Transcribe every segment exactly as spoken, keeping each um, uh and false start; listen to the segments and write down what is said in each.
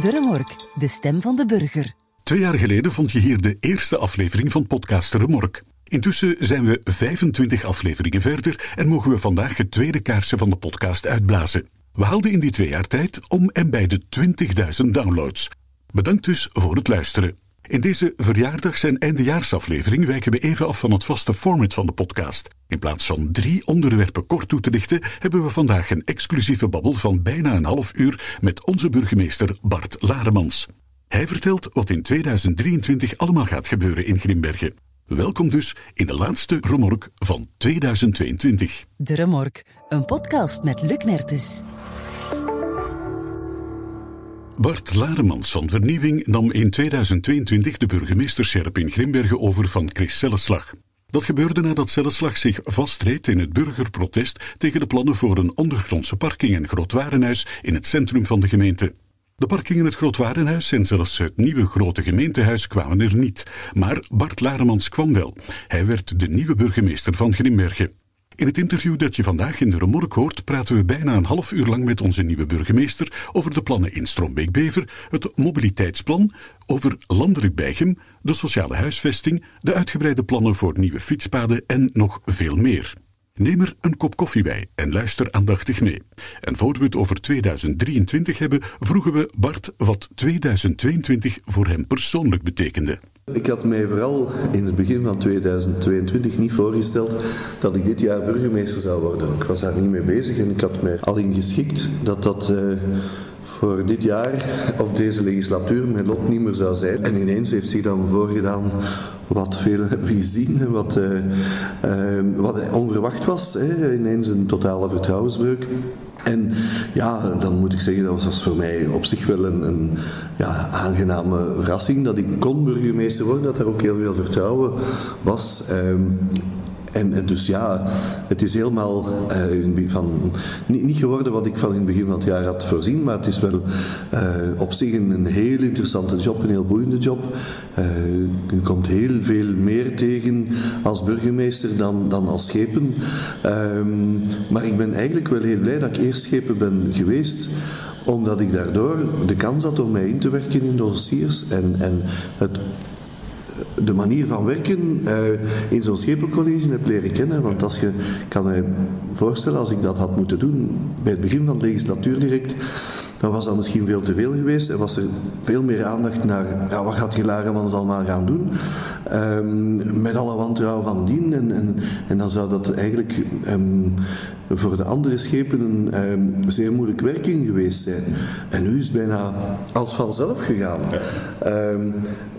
De Remork, de stem van de burger. Twee jaar geleden vond je hier de eerste aflevering van podcast Remork. Intussen zijn we vijfentwintig afleveringen verder en mogen we vandaag het tweede kaarsje van de podcast uitblazen. We haalden in die twee jaar tijd om en bij de twintigduizend downloads. Bedankt dus voor het luisteren. In deze verjaardags- en eindejaarsaflevering wijken we even af van het vaste format van de podcast. In plaats van drie onderwerpen kort toe te lichten, hebben we vandaag een exclusieve babbel van bijna een half uur met onze burgemeester Bart Laremans. Hij vertelt wat in tweeduizend drieëntwintig allemaal gaat gebeuren in Grimbergen. Welkom dus in de laatste Remork van tweeduizend tweeëntwintig. De Remork, een podcast met Luc Mertens. Bart Laremans van Vernieuwing nam in tweeduizend tweeëntwintig de burgemeesterscherp in Grimbergen over van Chris Celleslag. Dat gebeurde nadat Celleslag zich vastreed in het burgerprotest tegen de plannen voor een ondergrondse parking en grootwarenhuis in het centrum van de gemeente. De parking in het grootwarenhuis en zelfs het nieuwe grote gemeentehuis kwamen er niet, maar Bart Laremans kwam wel. Hij werd de nieuwe burgemeester van Grimbergen. In het interview dat je vandaag in de Remork hoort, praten we bijna een half uur lang met onze nieuwe burgemeester over de plannen in Strombeek-Bever, het mobiliteitsplan, over landelijk Beichem, de sociale huisvesting, de uitgebreide plannen voor nieuwe fietspaden en nog veel meer. Neem er een kop koffie bij en luister aandachtig mee. En voor we het over tweeduizend drieëntwintig hebben, vroegen we Bart wat tweeduizend tweeëntwintig voor hem persoonlijk betekende. Ik had mij vooral in het begin van tweeduizend tweeëntwintig niet voorgesteld dat ik dit jaar burgemeester zou worden. Ik was daar niet mee bezig en ik had mij al in geschikt dat dat uh, voor dit jaar of deze legislatuur mijn lot niet meer zou zijn. En ineens heeft zich dan voorgedaan wat velen hebben gezien en wat, uh, uh, wat onverwacht was. Hè. Ineens een totale vertrouwensbreuk. En ja, dan moet ik zeggen, dat was voor mij op zich wel een, een ja, aangename verrassing dat ik kon burgemeester worden, dat er ook heel veel vertrouwen was. Um, En, en dus ja, het is helemaal uh, van, niet, niet geworden wat ik van in het begin van het jaar had voorzien, maar het is wel uh, op zich een, een heel interessante job, een heel boeiende job. Uh, je komt heel veel meer tegen als burgemeester dan, dan als schepen. Um, maar ik ben eigenlijk wel heel blij dat ik eerst schepen ben geweest, omdat ik daardoor de kans had om mij in te werken in dossiers en, en het de manier van werken uh, in zo'n schepencollege heb leren kennen. Want als je kan me voorstellen, als ik dat had moeten doen bij het begin van de legislatuur direct, dan was dat misschien veel te veel geweest en was er veel meer aandacht naar ja, wat gaat je Laremans allemaal gaan doen, um, met alle wantrouwen van dien en, en, en dan zou dat eigenlijk um, voor de andere schepen een um, zeer moeilijke werking geweest zijn. En nu is het bijna als vanzelf gegaan. Um,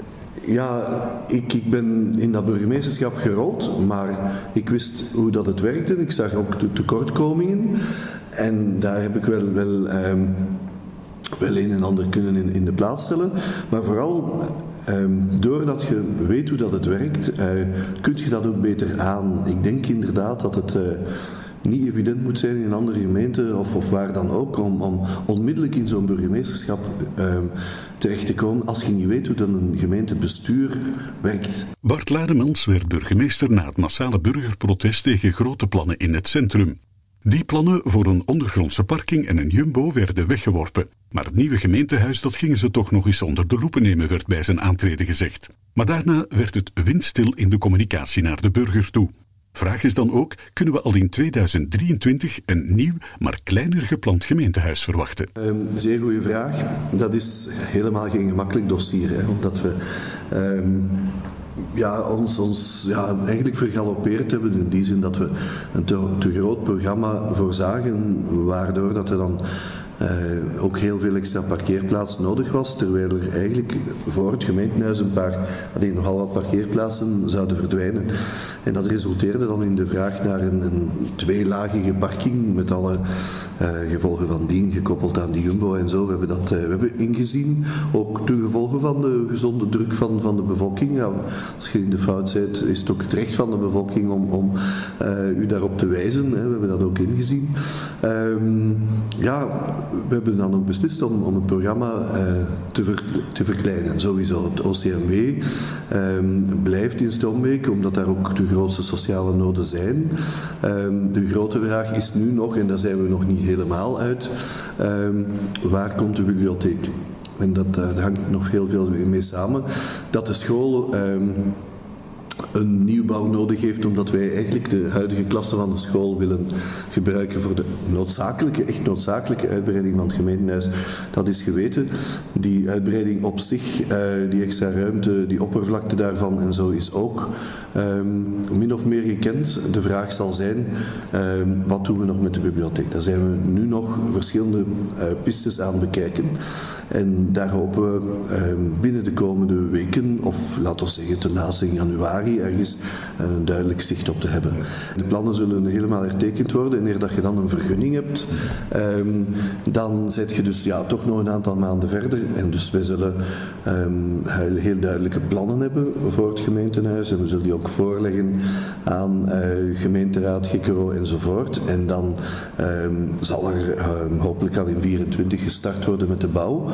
Ja, ik, ik ben in dat burgemeesterschap gerold, maar ik wist hoe dat het werkte. Ik zag ook de tekortkomingen en daar heb ik wel, wel, um, wel een en ander kunnen in, in de plaats stellen. Maar vooral um, doordat je weet hoe dat het werkt, uh, kun je dat ook beter aan. Ik denk inderdaad dat het Uh, niet evident moet zijn in een andere gemeente of, of waar dan ook, om, om onmiddellijk in zo'n burgemeesterschap uh, terecht te komen als je niet weet hoe dan een gemeentebestuur werkt. Bart Laremans werd burgemeester na het massale burgerprotest tegen grote plannen in het centrum. Die plannen voor een ondergrondse parking en een jumbo werden weggeworpen. Maar het nieuwe gemeentehuis, dat gingen ze toch nog eens onder de loepen nemen, werd bij zijn aantreden gezegd. Maar daarna werd het windstil in de communicatie naar de burger toe. Vraag is dan ook, kunnen we al in tweeduizend drieëntwintig een nieuw, maar kleiner gepland gemeentehuis verwachten? Um, zeer goede vraag. Dat is helemaal geen gemakkelijk dossier, hè, omdat we um, ja, ons, ons ja, eigenlijk vergalopeerd hebben in die zin dat we een te, te groot programma voorzagen, waardoor dat er dan Uh, ook heel veel extra parkeerplaatsen nodig was, terwijl er eigenlijk voor het gemeentehuis een paar, alleen nogal wat parkeerplaatsen zouden verdwijnen. En dat resulteerde dan in de vraag naar een, een tweelagige parking met alle uh, gevolgen van dien, gekoppeld aan die jumbo en zo. We hebben dat uh, we hebben ingezien, ook ten gevolge van de gezonde druk van, van de bevolking. Ja, als je in de fout bent, is het ook het recht van de bevolking om, om uh, u daarop te wijzen. Hè. We hebben dat ook ingezien. Um, ja, we hebben dan ook beslist om, om het programma uh, te, ver, te verkleinen. Sowieso het O C M W um, blijft in Strombeek, omdat daar ook de grootste sociale noden zijn. Um, de grote vraag is nu nog, en daar zijn we nog niet helemaal uit, um, waar komt de bibliotheek? en dat, daar hangt nog heel veel mee samen, dat de school um, een nieuwbouw nodig heeft, omdat wij eigenlijk de huidige klasse van de school willen gebruiken voor de noodzakelijke, echt noodzakelijke uitbreiding van het gemeentehuis. Dat is geweten. Die uitbreiding op zich, uh, die extra ruimte, die oppervlakte daarvan en zo is ook um, min of meer gekend. De vraag zal zijn, um, wat doen we nog met de bibliotheek? Daar zijn we nu nog verschillende uh, pistes aan bekijken. En daar hopen we um, binnen de komende weken, of laten we zeggen ten laatste in januari, ergens een duidelijk zicht op te hebben. De plannen zullen helemaal hertekend worden en eer dat je dan een vergunning hebt, um, dan zit je dus ja, toch nog een aantal maanden verder. En dus wij zullen um, heel, heel duidelijke plannen hebben voor het gemeentehuis en we zullen die ook voorleggen aan uh, gemeenteraad, G K R O enzovoort. En dan um, zal er um, hopelijk al in vierentwintig gestart worden met de bouw.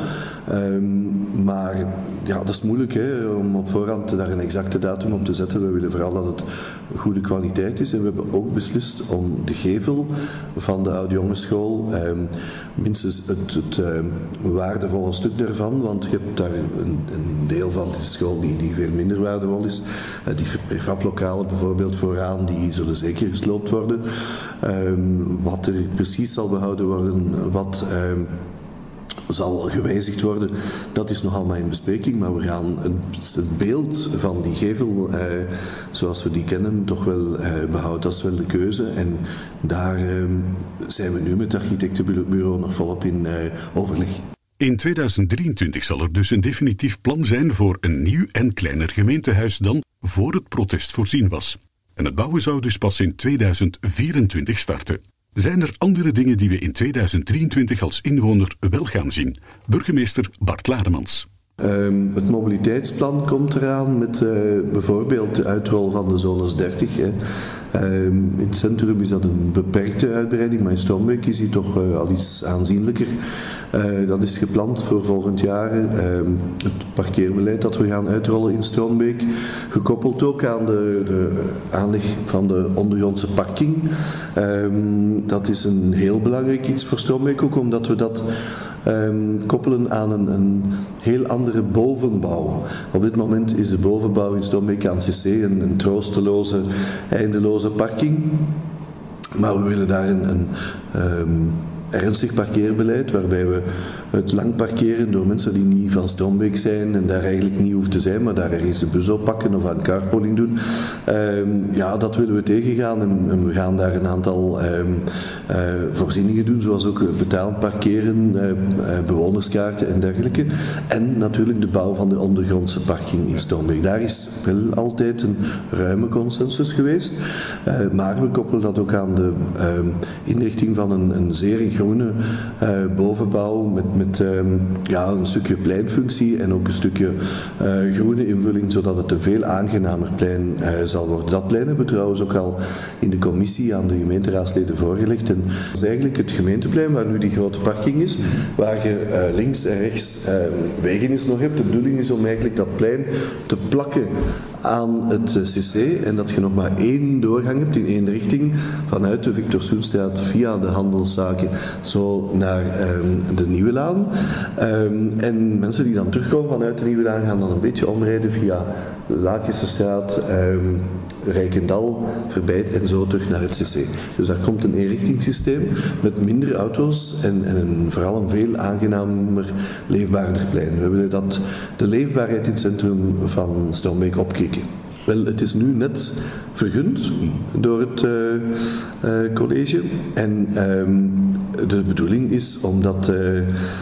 Um, maar ja, dat is moeilijk hè, om op voorhand daar een exacte datum op te zetten. We willen vooral dat het goede kwaliteit is en we hebben ook beslist om de gevel van de oud-jongensschool, eh, minstens het, het eh, waardevolle stuk daarvan, want je hebt daar een, een deel van de school die, die veel minder waardevol is. Eh, die prefablokalen bijvoorbeeld vooraan, die zullen zeker gesloopt worden. Eh, wat er precies zal behouden worden, wat eh, zal gewijzigd worden, dat is nog allemaal in bespreking, maar we gaan het, het beeld van die gevel, eh, zoals we die kennen, toch wel eh, behouden. Dat is wel de keuze en daar eh, zijn we nu met het architectenbureau nog volop in eh, overleg. In tweeduizend drieëntwintig zal er dus een definitief plan zijn voor een nieuw en kleiner gemeentehuis dan voor het protest voorzien was. En het bouwen zou dus pas in tweeduizend vierentwintig starten. Zijn er andere dingen die we in tweeduizend drieëntwintig als inwoner wel gaan zien? Burgemeester Bart Laremans. Um, het mobiliteitsplan komt eraan met uh, bijvoorbeeld de uitrol van de zones dertig. Hè. Um, in het centrum is dat een beperkte uitbreiding, maar in Strombeek is die toch uh, al iets aanzienlijker. Uh, dat is gepland voor volgend jaar. Um, het parkeerbeleid dat we gaan uitrollen in Strombeek, gekoppeld ook aan de, de aanleg van de ondergrondse parking. Um, dat is een heel belangrijk iets voor Strombeek, ook omdat we dat um, koppelen aan een, een heel andere bovenbouw. Op dit moment is de bovenbouw in Strombeek aan C C een, een troosteloze, eindeloze parking. Maar we willen daar een, een um, ernstig parkeerbeleid, waarbij we het lang parkeren door mensen die niet van Strombeek zijn en daar eigenlijk niet hoeven te zijn, maar daar ergens de bus oppakken of aan carpooling doen. Um, ja, dat willen we tegengaan en, en we gaan daar een aantal um, uh, voorzieningen doen, zoals ook betaald parkeren, uh, uh, bewonerskaarten en dergelijke. En natuurlijk de bouw van de ondergrondse parking in Strombeek. Daar is wel altijd een ruime consensus geweest, uh, maar we koppelen dat ook aan de uh, inrichting van een, een zeer groene uh, bovenbouw met, met um, ja, een stukje pleinfunctie en ook een stukje uh, groene invulling, zodat het een veel aangenamer plein uh, zal worden. Dat plein hebben we trouwens ook al in de commissie aan de gemeenteraadsleden voorgelegd. En dat is eigenlijk het gemeenteplein waar nu die grote parking is, waar je uh, links en rechts uh, wegenis nog hebt. De bedoeling is om eigenlijk dat plein te plakken aan het C C en dat je nog maar één doorgang hebt in één richting vanuit de Victor Soenstraat via de handelszaken zo naar um, de Nieuwe Laan. Um, en mensen die dan terugkomen vanuit de Nieuwe Laan gaan dan een beetje omrijden via Laakjessestraat, um, Rijkendal, Verbijt en zo terug naar het C C. Dus daar komt een eenrichtingssysteem met minder auto's en, en een, vooral een veel aangenamer, leefbaarder plein. We willen dat de leefbaarheid in het centrum van Strombeek opkrikken. Wel, het is nu net vergund door het uh, uh, college en um, de bedoeling is omdat uh,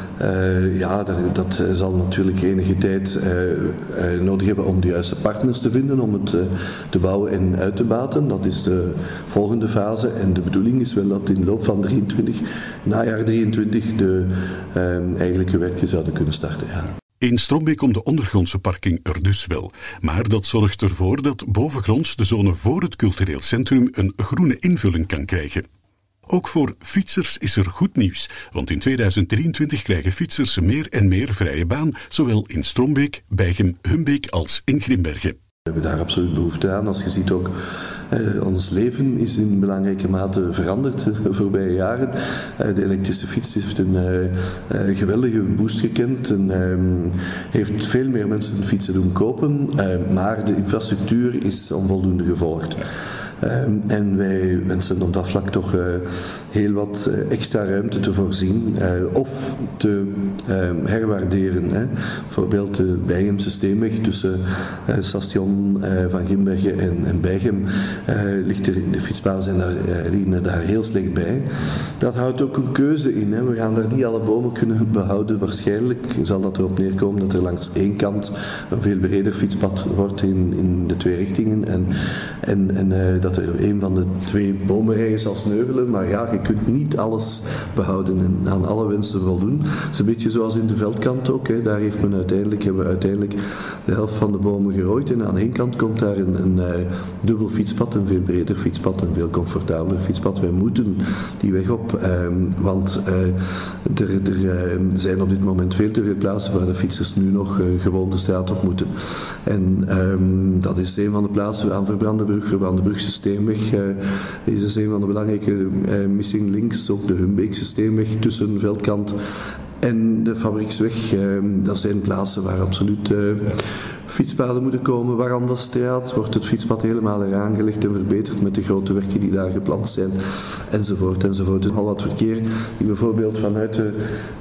uh, ja, dat, dat zal natuurlijk enige tijd uh, uh, nodig hebben om de juiste partners te vinden om het uh, te bouwen en uit te baten. Dat is de volgende fase en de bedoeling is wel dat in de loop van drieëntwintig, najaar drieëntwintig, de uh, eigenlijke werken zouden kunnen starten. Ja. In Strombeek komt de ondergrondse parking er dus wel, maar dat zorgt ervoor dat bovengronds de zone voor het cultureel centrum een groene invulling kan krijgen. Ook voor fietsers is er goed nieuws, want in tweeduizend drieëntwintig krijgen fietsers meer en meer vrije baan, zowel in Strombeek, Beichem, Humbeek als in Grimbergen. We hebben daar absoluut behoefte aan. Als je ziet ook Uh, ons leven is in belangrijke mate veranderd de voorbije jaren. Uh, de elektrische fiets heeft een uh, uh, geweldige boost gekend en uh, heeft veel meer mensen fietsen doen kopen, uh, maar de infrastructuur is onvoldoende gevolgd. Um, en wij wensen op dat vlak toch uh, heel wat uh, extra ruimte te voorzien uh, of te uh, herwaarderen. Hè. Bijvoorbeeld de Bijgemse Steenweg tussen uh, station uh, van Grimbergen en, en Bijgem uh, ligt er, de fietspaden zijn daar, uh, liggen daar heel slecht bij. Dat houdt ook een keuze in. Hè. We gaan daar niet alle bomen kunnen behouden. Waarschijnlijk zal dat erop neerkomen dat er langs één kant een veel breder fietspad wordt in, in de twee richtingen en, en, en uh, dat er een van de twee bomenrijen zal sneuvelen, maar ja, je kunt niet alles behouden en aan alle wensen voldoen. Het is een beetje zoals in de veldkant ook, hè. Daar heeft men uiteindelijk, hebben we uiteindelijk de helft van de bomen gerooid en aan één kant komt daar een, een uh, dubbel fietspad, een veel breder fietspad, een veel comfortabeler fietspad. Wij moeten die weg op, um, want uh, er, er uh, zijn op dit moment veel te veel plaatsen waar de fietsers nu nog uh, gewoon de straat op moeten. En um, dat is een van de plaatsen aan Verbrandenbrug, Verbrandenbrugse Steenweg uh, is dus een van de belangrijke uh, missing links, ook de Humbeekse Steenweg tussen Veldkant en de Fabrieksweg. Uh, dat zijn plaatsen waar absoluut uh, fietspaden moeten komen. Warandastraat wordt het fietspad helemaal eraan gelegd en verbeterd met de grote werken die daar gepland zijn, enzovoort, enzovoort. Dus al wat verkeer die bijvoorbeeld vanuit de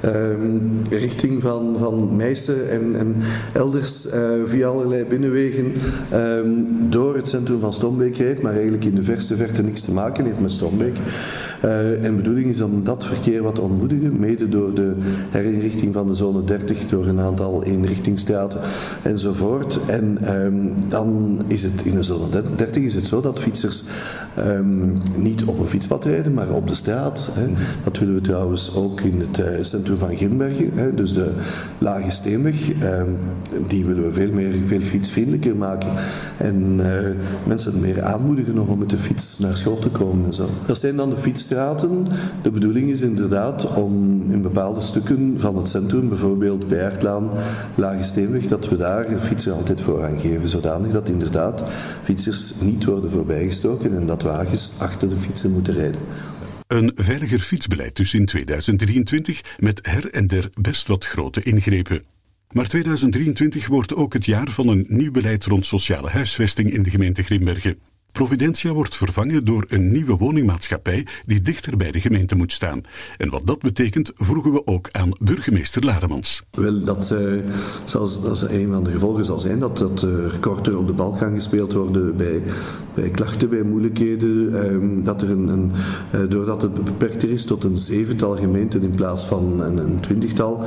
uh, richting van, van Meissen en, en elders uh, via allerlei binnenwegen uh, door het centrum van Strombeek rijdt, maar eigenlijk in de verste verte niks te maken heeft met Strombeek. Uh, en de bedoeling is om dat verkeer wat te ontmoedigen, mede door de herinrichting van de zone dertig, door een aantal eenrichtingstraten enzovoort. En um, dan is het in de zone dertig is het zo dat fietsers um, niet op een fietspad rijden, maar op de straat. Hè. Dat willen we trouwens ook in het uh, centrum van Grimbergen, hè, dus de Lage Steenweg. Um, die willen we veel meer, veel fietsvriendelijker maken. En uh, mensen meer aanmoedigen nog om met de fiets naar school te komen en zo. Dat zijn dan de fietsstraten. De bedoeling is inderdaad om in bepaalde stukken van het centrum, bijvoorbeeld bij Aertlaan, Lage Steenweg, dat we daar fietsen altijd voorrang geven, zodanig dat inderdaad fietsers niet worden voorbijgestoken en dat wagens achter de fietsen moeten rijden. Een veiliger fietsbeleid dus in tweeduizend drieëntwintig met her en der best wat grote ingrepen. Maar tweeduizend drieëntwintig wordt ook het jaar van een nieuw beleid rond sociale huisvesting in de gemeente Grimbergen. Providentia wordt vervangen door een nieuwe woningmaatschappij die dichter bij de gemeente moet staan. En wat dat betekent, vroegen we ook aan burgemeester Laremans. Wel, dat, uh, zoals, dat een van de gevolgen zal zijn dat, dat er korter op de bal kan gespeeld worden bij, bij klachten, bij moeilijkheden. Um, dat er een, een, uh, doordat het beperkter is tot een zevental gemeenten in plaats van een, een twintigtal.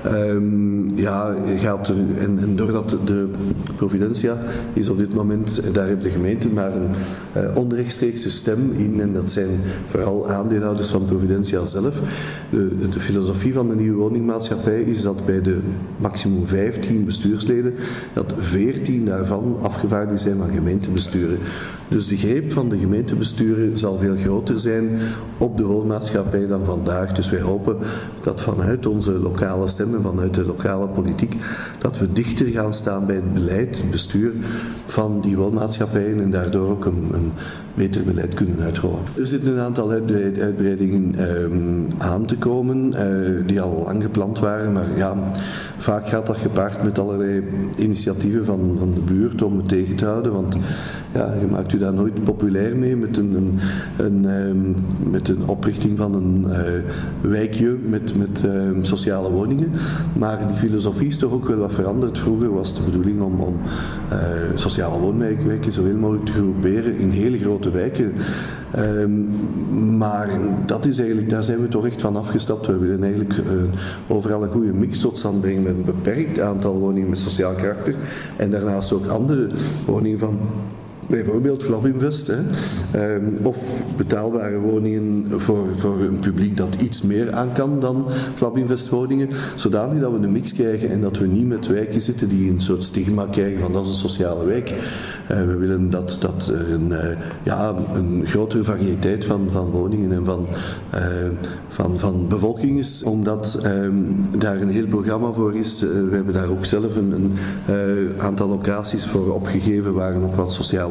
Um, ja, gaat er, en, en doordat de Providentia is op dit moment, daar hebben de gemeenten maar een Uh, onrechtstreekse stem in en dat zijn vooral aandeelhouders van Providentia zelf. De, de filosofie van de nieuwe woningmaatschappij is dat bij de maximum vijftien bestuursleden dat veertien daarvan afgevaardigd zijn van gemeentebesturen. Dus de greep van de gemeentebesturen zal veel groter zijn op de woonmaatschappij dan vandaag. Dus wij hopen dat vanuit onze lokale stemmen, vanuit de lokale politiek, dat we dichter gaan staan bij het beleid, het bestuur van die woonmaatschappijen en daardoor ook een, een beter beleid kunnen uitrollen. Er zitten een aantal uitbreidingen um, aan te komen uh, die al lang gepland waren, maar ja, vaak gaat dat gepaard met allerlei initiatieven van, van de buurt om het tegen te houden, want ja, je maakt u daar nooit populair mee met een, een, een, um, met een oprichting van een uh, wijkje met, met um, sociale woningen, maar die filosofie is toch ook wel wat veranderd. Vroeger was de bedoeling om, om uh, sociale woonwijken zoveel mogelijk te groeperen in hele grote wijken. Um, maar dat is eigenlijk, daar zijn we toch echt van afgestapt. We willen eigenlijk uh, overal een goede mix tot stand brengen met een beperkt aantal woningen met sociaal karakter en daarnaast ook andere woningen van bijvoorbeeld Flabinvest, hè. Um, of betaalbare woningen voor, voor een publiek dat iets meer aan kan dan Flabinvest woningen, zodanig dat we een mix krijgen en dat we niet met wijken zitten die een soort stigma krijgen van dat is een sociale wijk. Uh, we willen dat, dat er een, uh, ja, een grotere variëteit van, van woningen en van, uh, van, van bevolking is, omdat um, daar een heel programma voor is. Uh, we hebben daar ook zelf een, een uh, aantal locaties voor opgegeven waar nog wat sociale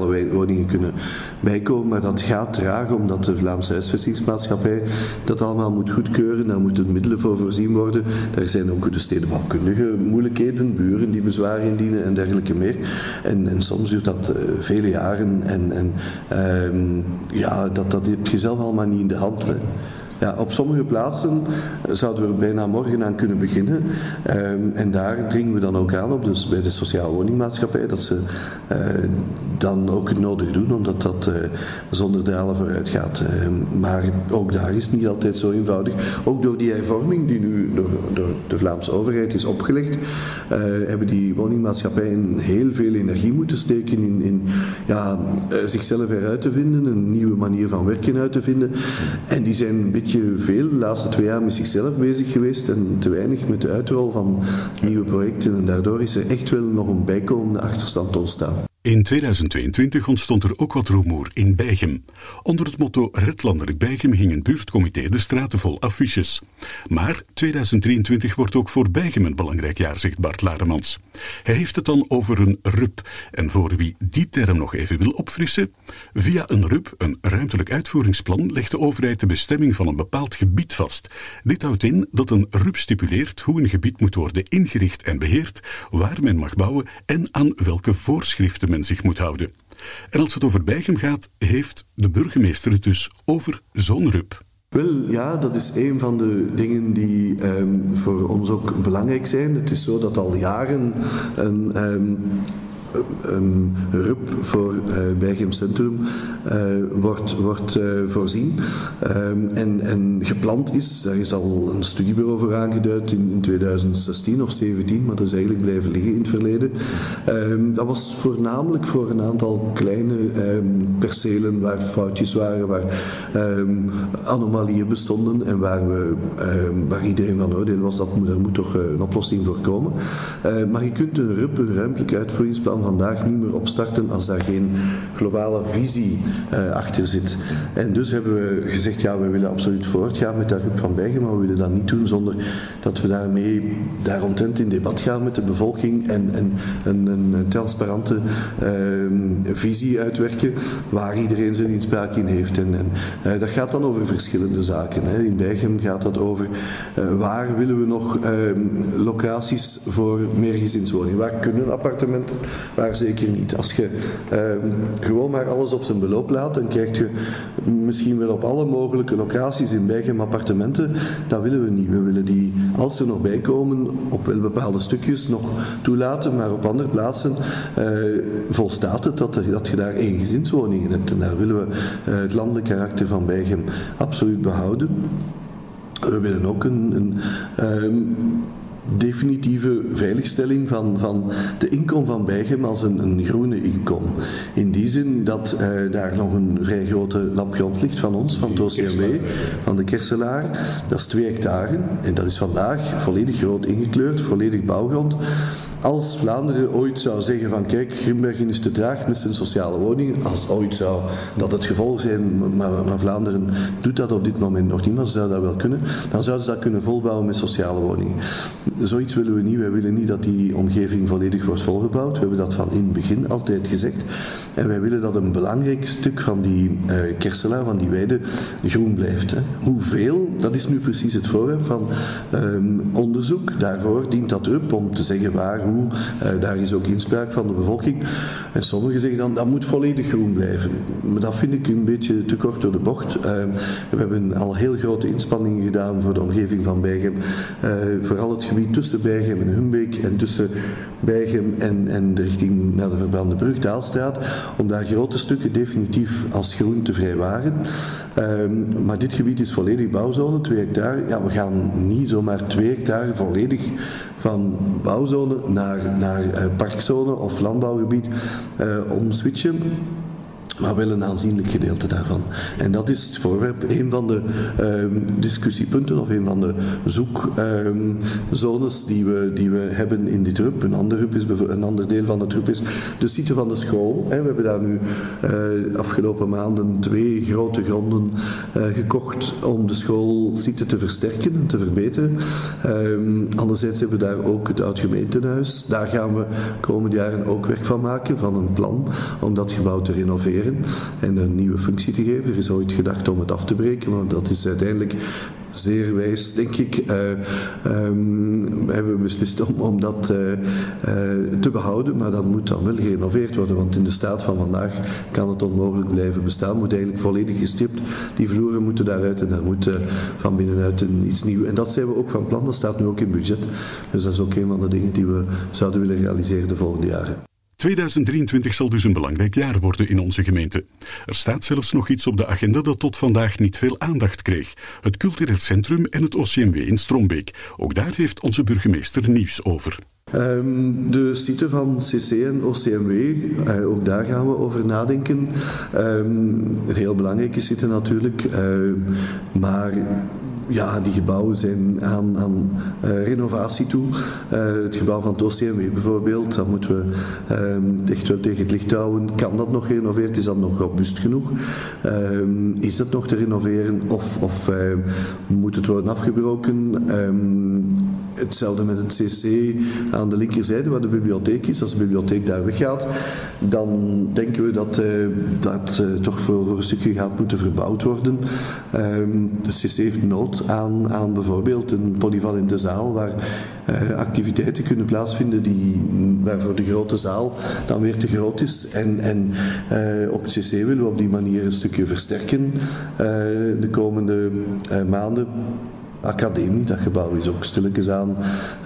sociale woningen kunnen bijkomen. Maar dat gaat traag, omdat de Vlaamse huisvestingsmaatschappij dat allemaal moet goedkeuren. Daar moeten middelen voor voorzien worden. Daar zijn ook de stedenbouwkundige moeilijkheden, buren die bezwaren indienen en dergelijke meer. En, en soms duurt dat uh, vele jaren. En, en uh, ja, dat, dat heb je zelf allemaal niet in de hand. Hè. Ja, op sommige plaatsen zouden we er bijna morgen aan kunnen beginnen. Um, en daar dringen we dan ook aan op, dus bij de sociale woningmaatschappij, dat ze uh, dan ook het nodig doen, omdat dat uh, zonder dralen vooruit gaat. Uh, maar ook daar is het niet altijd zo eenvoudig. Ook door die hervorming die nu door, door de Vlaamse overheid is opgelegd, uh, hebben die woningmaatschappijen heel veel energie moeten steken in, in ja, uh, zichzelf eruit te vinden, een nieuwe manier van werken uit te vinden. En die zijn een beetje veel de laatste twee jaar met zichzelf bezig geweest en te weinig met de uitrol van nieuwe projecten. En daardoor is er echt wel nog een bijkomende achterstand ontstaan. In tweeduizend tweeëntwintig ontstond er ook wat rumoer in Beichem. Onder het motto Red Landelijk Beichem hing een buurtcomité de straten vol affiches. Maar tweeduizend drieëntwintig wordt ook voor Beichem een belangrijk jaar, zegt Bart Laremans. Hij heeft het dan over een R U P. En voor wie die term nog even wil opfrissen, via een R U P, een ruimtelijk uitvoeringsplan, legt de overheid de bestemming van een bepaald gebied vast. Dit houdt in dat een R U P stipuleert hoe een gebied moet worden ingericht en beheerd, waar men mag bouwen en aan welke voorschriften men zich moet houden. En als het over Beichem gaat, heeft de burgemeester het dus over zo'n R U P. Wel, ja, dat is een van de dingen die um, voor ons ook belangrijk zijn. Het is zo dat al jaren een... Um, een R U P voor uh, Beichem Centrum uh, wordt, wordt uh, voorzien um, en, en gepland is. Daar is al een studiebureau voor aangeduid in, in tweeduizend zestien of zeventien, maar dat is eigenlijk blijven liggen in het verleden. Um, dat was voornamelijk voor een aantal kleine um, percelen waar foutjes waren, waar um, anomalieën bestonden en waar, we, um, waar iedereen van oordeel was dat er moet toch uh, een oplossing voor komen. Uh, maar je kunt een R U P, een ruimtelijk uitvoeringsplan, vandaag niet meer opstarten als daar geen globale visie uh, achter zit. En dus hebben we gezegd, ja, we willen absoluut voortgaan met dat R U P van Beichem, maar we willen dat niet doen zonder dat we daarmee daaromtrent in debat gaan met de bevolking en, en een, een, een transparante uh, visie uitwerken waar iedereen zijn inspraak in heeft. En, en uh, dat gaat dan over verschillende zaken. Hè. In Beichem gaat dat over uh, waar willen we nog uh, locaties voor meergezinswoningen. Waar kunnen appartementen, waar zeker niet. Als je uh, gewoon maar alles op zijn beloop laat, dan krijg je misschien wel op alle mogelijke locaties in Beichem appartementen. Dat willen we niet. We willen die, als ze nog bijkomen, op wel bepaalde stukjes nog toelaten, maar op andere plaatsen uh, volstaat het dat, er, dat je daar eengezinswoningen hebt. En daar willen we uh, het landelijk karakter van Beichem absoluut behouden. We willen ook een... een um, definitieve veiligstelling van, van de inkom van Beichem als een, een groene inkom. In die zin dat uh, daar nog een vrij grote lap grond ligt van ons, van het O C M W, van de Kerselaar. Dat is twee hectare en dat is vandaag volledig rood ingekleurd, volledig bouwgrond. Als Vlaanderen ooit zou zeggen van kijk, Grimbergen is te traag met zijn sociale woningen, als ooit zou dat het gevolg zijn, maar, maar Vlaanderen doet dat op dit moment nog niet, maar ze zou dat wel kunnen, dan zouden ze dat kunnen volbouwen met sociale woningen. Zoiets willen we niet. Wij willen niet dat die omgeving volledig wordt volgebouwd. We hebben dat van in het begin altijd gezegd. En wij willen dat een belangrijk stuk van die uh, Kerselaar, van die weide, groen blijft. Hè. Hoeveel, dat is nu precies het voorwerp van um, onderzoek. Daarvoor dient dat R U P om te zeggen waar, hoe. Uh, daar is ook inspraak van de bevolking. En sommigen zeggen dan, dat moet volledig groen blijven. Maar dat vind ik een beetje te kort door de bocht. Uh, we hebben al heel grote inspanningen gedaan voor de omgeving van Beichem. Uh, vooral het gebied tussen Beichem en Humbeek en tussen Beichem en, en de richting naar de Verbrande Brug, Daalstraat, om daar grote stukken definitief als groen te vrijwaren. Um, maar dit gebied is volledig bouwzone, twee hectare. Ja, we gaan niet zomaar twee hectare volledig van bouwzone naar, naar uh, parkzone of landbouwgebied uh, omswitchen. maar wel een aanzienlijk gedeelte daarvan. En dat is het voorwerp, een van de um, discussiepunten of een van de zoekzones um, die, we, die we hebben in dit R U P. Een ander, R U P is, een ander deel van het R U P is de site van de school. We hebben daar nu uh, afgelopen maanden twee grote gronden uh, gekocht om de schoolsite te versterken en te verbeteren. Um, anderzijds hebben we daar ook het oud-gemeentehuis. Daar gaan we komende jaren ook werk van maken, van een plan om dat gebouw te renoveren en een nieuwe functie te geven. Er is ooit gedacht om het af te breken, maar dat is uiteindelijk zeer wijs, denk ik. Uh, um, we hebben beslist om, om dat uh, uh, te behouden, maar dat moet dan wel gerenoveerd worden, want in de staat van vandaag kan het onmogelijk blijven bestaan. Moet eigenlijk volledig gestript. Die vloeren moeten daaruit en daar moet uh, van binnenuit een, iets nieuws. En dat zijn we ook van plan, dat staat nu ook in budget. Dus dat is ook een van de dingen die we zouden willen realiseren de volgende jaren. tweeduizend drieëntwintig zal dus een belangrijk jaar worden in onze gemeente. Er staat zelfs nog iets op de agenda dat tot vandaag niet veel aandacht kreeg. Het cultureel centrum en het O C M W in Strombeek. Ook daar heeft onze burgemeester nieuws over. Um, de site van C C en O C M W, uh, ook daar gaan we over nadenken. Um, een heel belangrijke site natuurlijk, uh, maar ja, die gebouwen zijn aan, aan uh, renovatie toe. Uh, het gebouw van het O C M W bijvoorbeeld, dat moeten we um, echt wel tegen het licht houden. Kan dat nog gerenoveerd? Is dat nog robuust genoeg? Um, is dat nog te renoveren? Of, of uh, moet het worden afgebroken? Um, hetzelfde met het C C aan de linkerzijde, waar de bibliotheek is. Als de bibliotheek daar weggaat, dan denken we dat uh, dat uh, toch voor, voor een stukje gaat moeten verbouwd worden. Um, de C C heeft nood Aan, aan bijvoorbeeld een polyvalente zaal waar uh, activiteiten kunnen plaatsvinden die, waarvoor de grote zaal dan weer te groot is. En, en uh, ook het C C willen we op die manier een stukje versterken uh, de komende uh, maanden. Academie, dat gebouw is ook stilletjes aan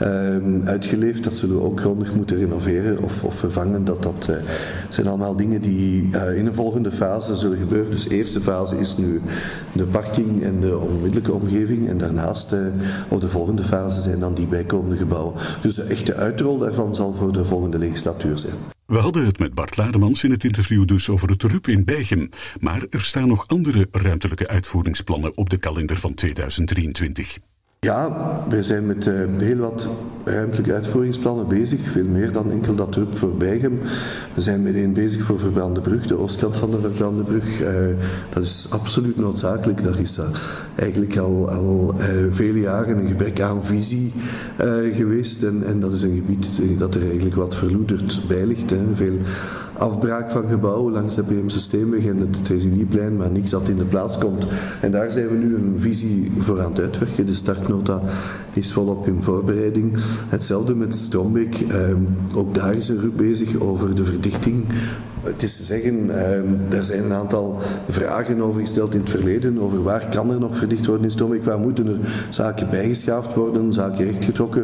uh, uitgeleefd. Dat zullen we ook grondig moeten renoveren of, of vervangen. Dat, dat uh, zijn allemaal dingen die uh, in een volgende fase zullen gebeuren. Dus de eerste fase is nu de parking en de onmiddellijke omgeving. En daarnaast, uh, of de volgende fase zijn dan die bijkomende gebouwen. Dus de echte uitrol daarvan zal voor de volgende legislatuur zijn. We hadden het met Bart Lademans in het interview dus over het R U P in Beichem. Maar er staan nog andere ruimtelijke uitvoeringsplannen op de kalender van tweeduizend drieëntwintig. Ja, wij zijn met uh, heel wat ruimtelijke uitvoeringsplannen bezig. Veel meer dan enkel dat R U P voor Beichem. We zijn meteen bezig voor Verbrande Brug, de oostkant van de Verbrande Brug. Uh, dat is absoluut noodzakelijk. Daar is uh, eigenlijk al, al uh, vele jaren een gebrek aan visie uh, geweest. En, en dat is een gebied dat er eigenlijk wat verloederd bij ligt. Hè. Veel afbraak van gebouwen langs de Beemse Steenweg en het Tresinieplein, maar niks dat in de plaats komt. En daar zijn we nu een visie voor aan het uitwerken. De startnota is volop in voorbereiding. Hetzelfde met Strombeek. Um, ook daar is een R U P bezig over de verdichting. Het is te zeggen, um, er zijn een aantal vragen over gesteld in het verleden, over waar kan er nog verdicht worden in Strombeek, waar moeten er zaken bijgeschaafd worden, zaken rechtgetrokken.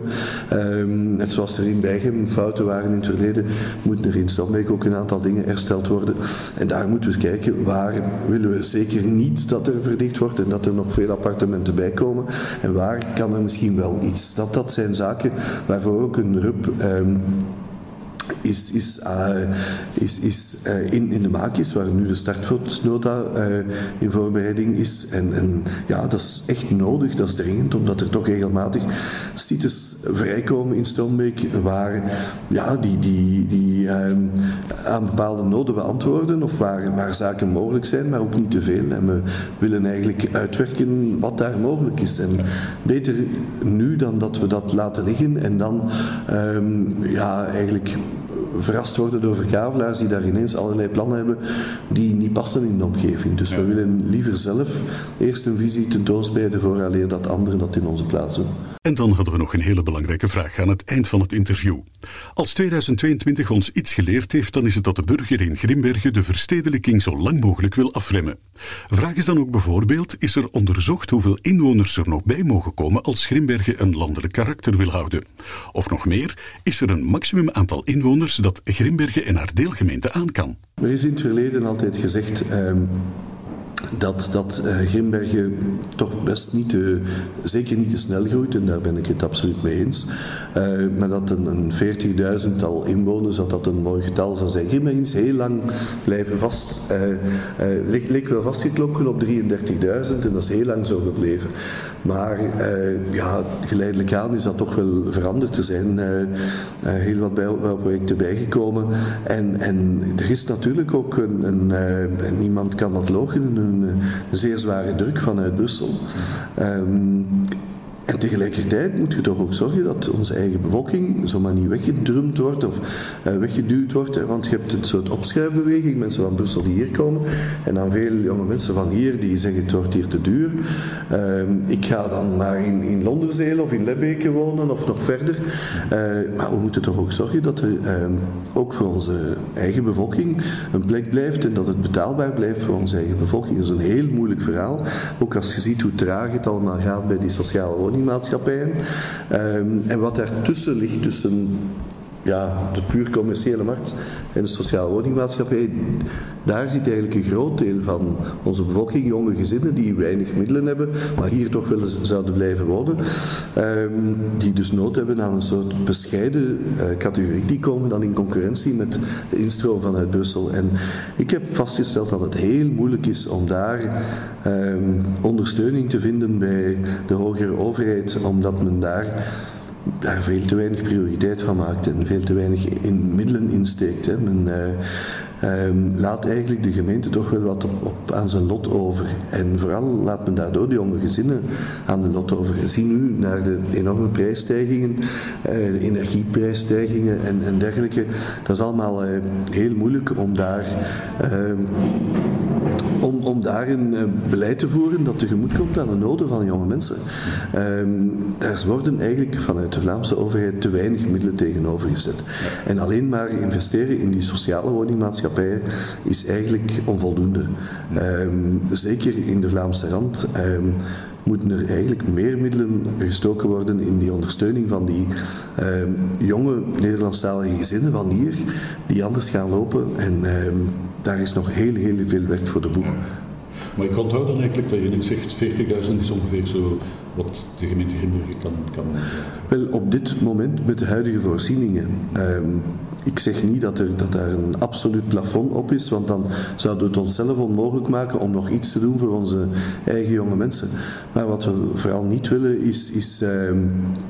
Um, net zoals er in Beichem fouten waren in het verleden, moeten er in Strombeek ook een aantal dingen hersteld worden. En daar moeten we kijken, waar willen we zeker niet dat er verdicht wordt en dat er nog veel appartementen bij komen. En waar kan er misschien wel iets. Dat, dat zijn zaken waarvoor ook een R U P Um, is, is, uh, is, is uh, in, in de maak is, waar nu de startnota uh, in voorbereiding is. En, en ja, dat is echt nodig, dat is dringend, omdat er toch regelmatig sites vrijkomen in Strombeek waar ja, die, die, die uh, aan bepaalde noden beantwoorden of waar, waar zaken mogelijk zijn, maar ook niet te veel. En we willen eigenlijk uitwerken wat daar mogelijk is. En beter nu dan dat we dat laten liggen en dan um, ja, eigenlijk verrast worden door verkavelaars die daar ineens allerlei plannen hebben die niet passen in de omgeving. Dus ja. we willen liever zelf eerst een visie tentoonspreiden vooraleer dat anderen dat in onze plaats doen. En dan hadden we nog een hele belangrijke vraag aan het eind van het interview. Als tweeduizend tweeëntwintig ons iets geleerd heeft, dan is het dat de burger in Grimbergen de verstedelijking zo lang mogelijk wil afremmen. Vraag is dan ook bijvoorbeeld, is er onderzocht hoeveel inwoners er nog bij mogen komen als Grimbergen een landelijk karakter wil houden? Of nog meer, is er een maximum aantal inwoners dat Grimbergen en haar deelgemeente aan kan? Er is in het verleden altijd gezegd, um, dat, dat uh, Grimbergen toch best niet te, zeker niet te snel groeit, en daar ben ik het absoluut mee eens. Uh, maar dat een, een veertigduizendtal inwoners, dat dat een mooi getal zou zijn. Grimbergen is heel lang blijven vast, uh, uh, leek, leek wel vastgeklonken op drieëndertigduizend, en dat is heel lang zo gebleven. Maar uh, ja, geleidelijk aan is dat toch wel veranderd. Er zijn uh, uh, heel wat bouwprojecten bijgekomen. En, en er is natuurlijk ook een, een uh, niemand kan dat loochenen, een, een zeer zware druk vanuit Brussel. Um, En tegelijkertijd moet je toch ook zorgen dat onze eigen bevolking zomaar niet weggedrumd wordt of uh, weggeduwd wordt. Hè? Want je hebt een soort opschuifbeweging, mensen van Brussel die hier komen. En dan veel jonge mensen van hier die zeggen het wordt hier te duur. Uh, ik ga dan maar in, in Londerzeel of in Lebbeke wonen of nog verder. Uh, maar we moeten toch ook zorgen dat er uh, ook voor onze eigen bevolking een plek blijft en dat het betaalbaar blijft voor onze eigen bevolking. Dat is een heel moeilijk verhaal. Ook als je ziet hoe traag het allemaal gaat bij die sociale woningen. Maatschappijen. Um, en wat daartussen ligt, tussen ja, de puur commerciële markt en de sociale woningmaatschappij, daar zit eigenlijk een groot deel van onze bevolking, jonge gezinnen die weinig middelen hebben, maar hier toch wel zouden blijven wonen, um, die dus nood hebben aan een soort bescheiden uh, categorie, die komen dan in concurrentie met de instroom vanuit Brussel. En ik heb vastgesteld dat het heel moeilijk is om daar um, ondersteuning te vinden bij de hogere overheid, omdat men daar daar veel te weinig prioriteit van maakt en veel te weinig in middelen insteekt. Hè. Men uh, um, laat eigenlijk de gemeente toch wel wat op, op aan zijn lot over. En vooral laat men daardoor de jonge gezinnen aan hun lot over. Zie nu naar de enorme prijsstijgingen, uh, de energieprijsstijgingen en, en dergelijke. Dat is allemaal uh, heel moeilijk om daar Uh, Om, om daar een uh, beleid te voeren dat tegemoet komt aan de noden van jonge mensen. Um, daar worden eigenlijk vanuit de Vlaamse overheid te weinig middelen tegenover gezet. Ja. En alleen maar investeren in die sociale woningmaatschappijen is eigenlijk onvoldoende. Um, zeker in de Vlaamse rand um, moeten er eigenlijk meer middelen gestoken worden in die ondersteuning van die um, jonge Nederlandstalige gezinnen van hier, die anders gaan lopen. En um, daar is nog heel, heel veel werk voor de boeg. Maar ik onthoud dan eigenlijk dat je net zegt, veertigduizend is ongeveer zo wat de gemeente Grimbergen kan, kan... Wel, op dit moment met de huidige voorzieningen. Um, ik zeg niet dat, er, dat daar een absoluut plafond op is, want dan zouden we het onszelf onmogelijk maken om nog iets te doen voor onze eigen jonge mensen. Maar wat we vooral niet willen is, is um,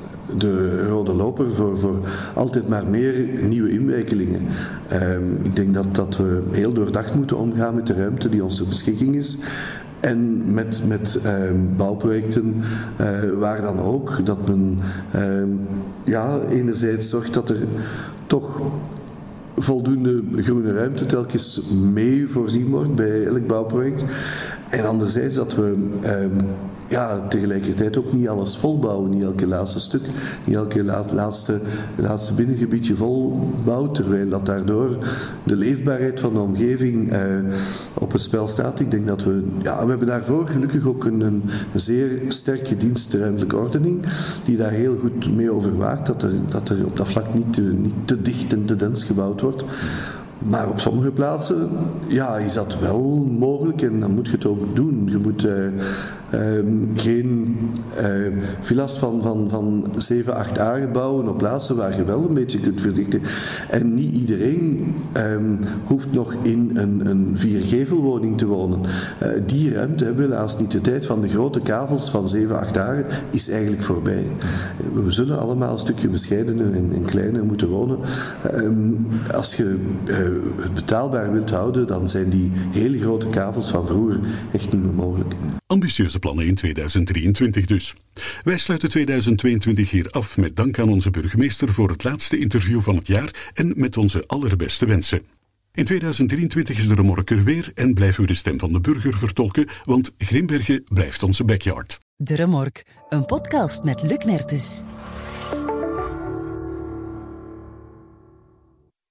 de rode loper voor, voor altijd maar meer nieuwe inwijkelingen. Um, ik denk dat, dat we heel doordacht moeten omgaan met de ruimte die ons ter beschikking is. En met, met uh, bouwprojecten uh, waar dan ook dat men uh, ja, enerzijds zorgt dat er toch voldoende groene ruimte telkens mee voorzien wordt bij elk bouwproject. En anderzijds dat we uh, ja, tegelijkertijd ook niet alles volbouwen, niet elke laatste stuk, niet elke la- laatste, laatste binnengebiedje volbouwt, terwijl dat daardoor de leefbaarheid van de omgeving uh, op het spel staat. Ik denk dat we, ja, we hebben daarvoor gelukkig ook een, een zeer sterke dienst ruimtelijke ordening, die daar heel goed mee overwaakt, dat er, dat er op dat vlak niet te, niet te dicht en te dens gebouwd wordt. Maar op sommige plaatsen ja, is dat wel mogelijk en dan moet je het ook doen. Je moet uh, um, geen uh, villa's van, van, van zeven, acht aren bouwen op plaatsen waar je wel een beetje kunt verzichten. En niet iedereen um, hoeft nog in een, een viergevelwoning te wonen. Uh, die ruimte hebben we helaas niet. De tijd van de grote kavels van zeven, acht aren is eigenlijk voorbij. Uh, we zullen allemaal een stukje bescheidener en, en kleiner moeten wonen. Um, als je uh, het betaalbaar wilt houden, dan zijn die hele grote kavels van vroeger echt niet meer mogelijk. Ambitieuze plannen in tweeduizend drieëntwintig dus. Wij sluiten tweeduizend tweeëntwintig hier af met dank aan onze burgemeester voor het laatste interview van het jaar en met onze allerbeste wensen. In tweeduizend drieëntwintig is de remorker weer en blijven we de stem van de burger vertolken, want Grimbergen blijft onze backyard. De Remork, een podcast met Luc Mertens.